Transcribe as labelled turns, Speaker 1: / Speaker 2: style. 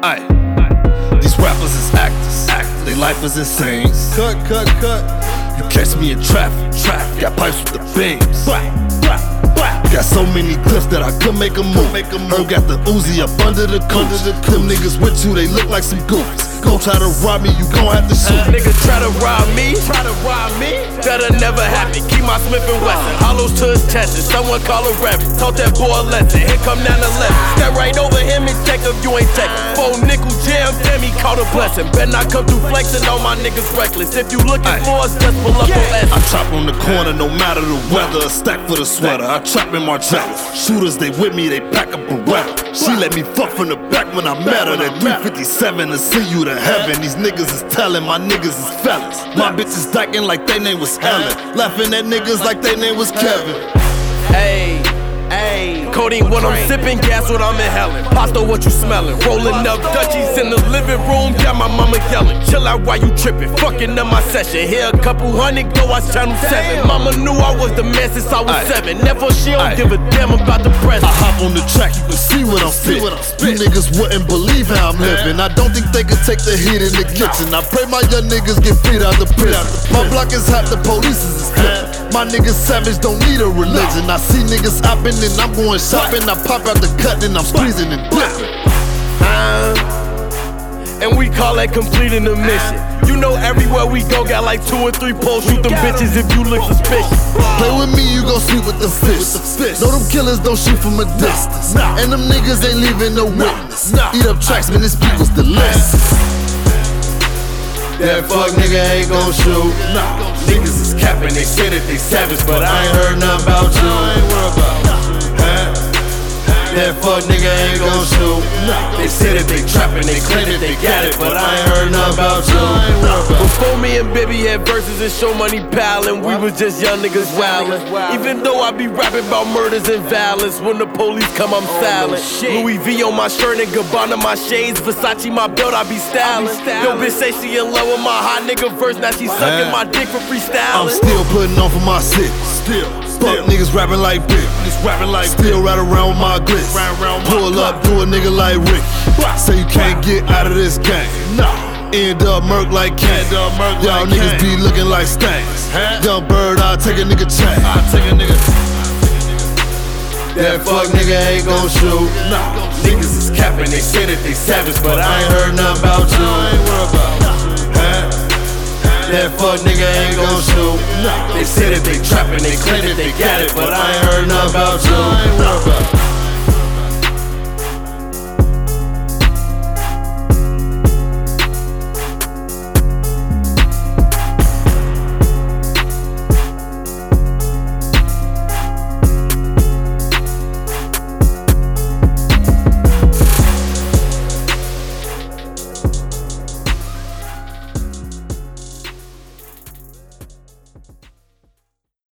Speaker 1: Aye. These rappers is actors. They life is insane. Cut. You catch me in traffic. Got pipes with the beams. Got so many clips that I could make a move. Herb got the Uzi up under the cooch. Them niggas with you, they look like some goofies. Gon' try to rob me, you gon' have to shoot.
Speaker 2: Niggas try to rob me, that'll never happen. Keep my Smith & Wesson, hollows to his chest. Someone call a reverend, taught that boy a lesson. Here come 9/11, step right over him and check if you ain't checking. 4 nickel jam, damn he caught a blessing. Better not come through flexing, all my niggas reckless. If you looking for us, just pull up on S.
Speaker 1: I chop on the corner, no matter the weather. A stack for the sweater, I chop in Margiela. Shooters, they with me, they pack up a Beretta. She let me fuck from the back when I met her. That 357 to see you to heaven. These niggas is telling, my niggas is fellas. My bitches dyking like they name was Helen. Laughing at niggas like they name was Kevin.
Speaker 2: Hey, codeine when I'm sipping, gas when I'm inhaling. Pasta, what you smelling? Rolling up Dutchies in the living room, got my mama yelling. Chill out while you tripping, fucking up my session. Here a couple hundred, go watch Channel 7. Mama knew I was the man since I was 7. Never she don't give a damn about the present.
Speaker 1: I hop on the track, you can see what I'm spitting. You niggas wouldn't believe how I'm living. I don't think they could take the heat in the kitchen. I pray my young niggas get freed out the prison. My block is hot, the police is flipping. My niggas savage, don't need a religion. I see niggas hopping and I'm going shopping. I pop out the cut and I'm squeezing and dipping.
Speaker 2: And we call that completing the mission. You know everywhere we go, got like 2 or 3 poles. Shoot them bitches if you look suspicious.
Speaker 1: Play with me, you gon' sleep with the fish. Know them killers don't shoot from a distance. And them niggas ain't leaving no witness. Eat up tracks, man, this beat was delicious. That fuck nigga ain't gon' shoot. Niggas is capping, they say that they savage, but I ain't heard nothing about you. That fuck nigga ain't gon' shoot. They say that they trappin', they claim that they got it, but I ain't heard nothing about you.
Speaker 2: Before me and Bibby had verses and show money pallin', we was just young niggas wildin'. Even though I be rapping about murders and violence, when the police come I'm silent. Louis V on my shirt and Gabbana my shades, Versace my belt I be stylin'. Yo bitch say she in love with my hot nigga verse, now she sucking my dick for freestylin'.
Speaker 1: I'm still putting on for my city. Fuck niggas rapping like Big. Still ride around with my glitz. Pull up, do a nigga like Rick. Say you can't get out of this game. End up murk like Kane. Y'all niggas be looking like stanks. Young bird, I'll take a nigga chain. That fuck nigga ain't gon' shoot. Niggas is capping, they say that they savage, but I ain't heard nothing about you. That fuck nigga ain't gon' shoot. They say that they trappin', they claim that they got it, but I ain't heard nothing about you.